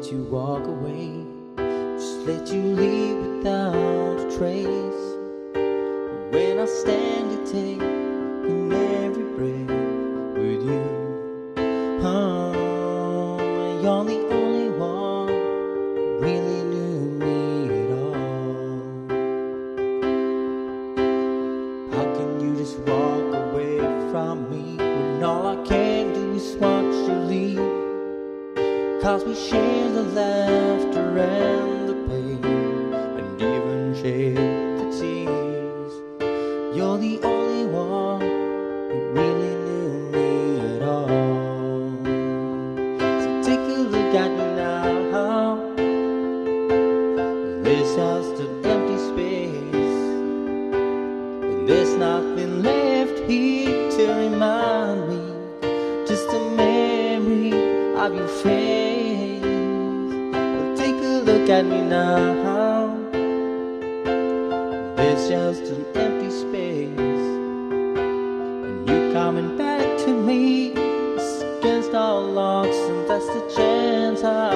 let you walk away, just let you leave without a trace. When I stand to take in every breath with you, you're the only one who really knew me at all. How can you just walk away from me when all I can do is watch you leave? 'Cause we share the laughter and the pain, and even share the tears. You're the only one who really knew me at all. So take a look at me now. There's just an empty space, and there's nothing left here to remind me, just a memory of your face. Take a look at me now. There's just an empty space, and you coming back to me. It's against all odds, and that's the chance I